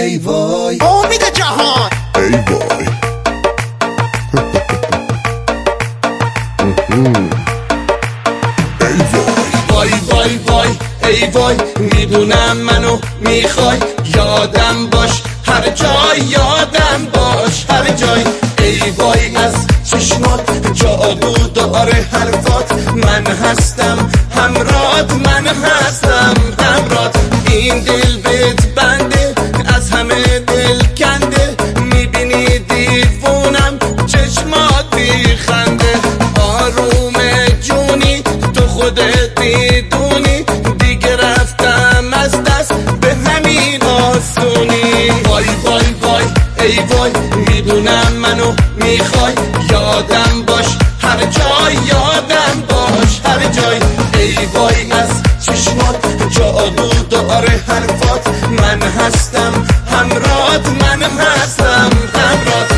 ای وای امید جهان ای وای ای وای وای وای ای وای میدونم منو میخوای یادم باش هر جای یادم باش هر جای ای وای از چشمات جادو داره حرفات من هستم همرات من هستم همرات این دل بهت بنده از همه دل کنده میبینی دیوونم چشمات بیخنده آروم جونی تو خودت میدونی دیگه رفتم از دست به همین آسونی وای وای وای ای وای میدونم منو میخوای یادم باش هر جای یادم باش هر جای ای وای از چشمات جادو داره حرفات من هستم همرات من هستم همرات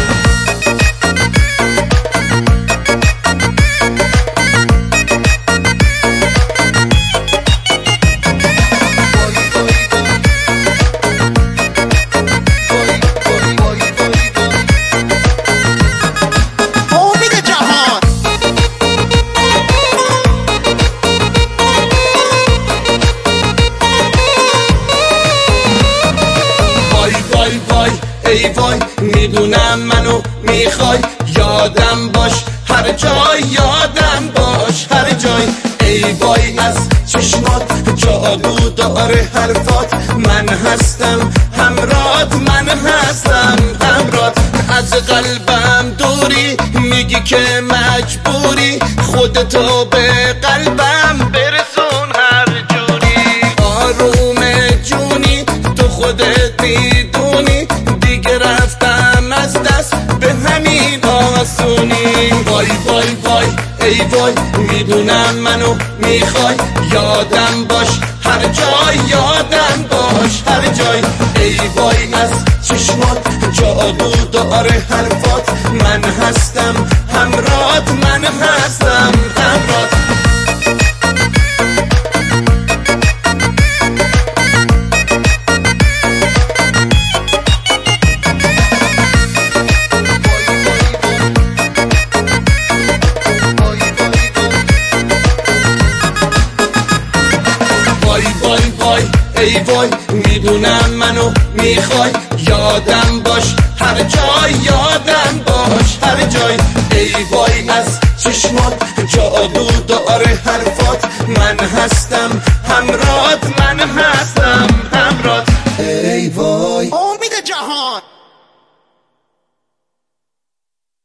ای وای میدونم منو میخوای یادم باش هر جای یادم باش هر جای ای وای از چشمات جادو داره حرفات من هستم همرات من هستم همرات از قلبم دوری میگی که مجبوری خودتو به قلبم برسون هر جوری آروم جونی تو خودت میدونی دیگه رفتم از دست به همین آسونی وای وای وای ای وای میدونم منو میخوای یادم باش هر جای یادم باش هر جای ای وای از چشمات جادو داره حرفات من هستم همرات من هستم همرات ای وای میدونم منو میخوای یادم باش هر جای یادم باش هر جای ای وای از چشمات جادو داره حرفات من هستم همرات من هستم همرات ای وای